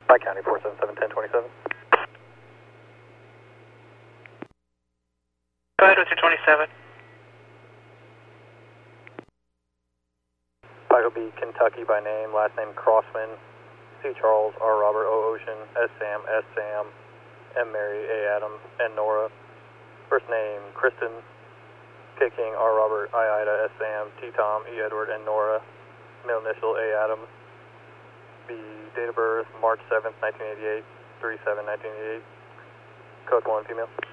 Pike County 477-1027. Go ahead with your 27. Pike will be Kentucky by name, last name Crossman, C. Charles, R. Robert, O. Ocean, S. Sam, S. Sam, M. Mary, A. Adam, N. Nora. First name Kristen, K. King, R. Robert, I. Ida, S. Sam, T. Tom, E. Edward, N. Nora. Middle initial A. Adam. The date of birth March 7th, 1988, 3/7/1988. Code 1 female.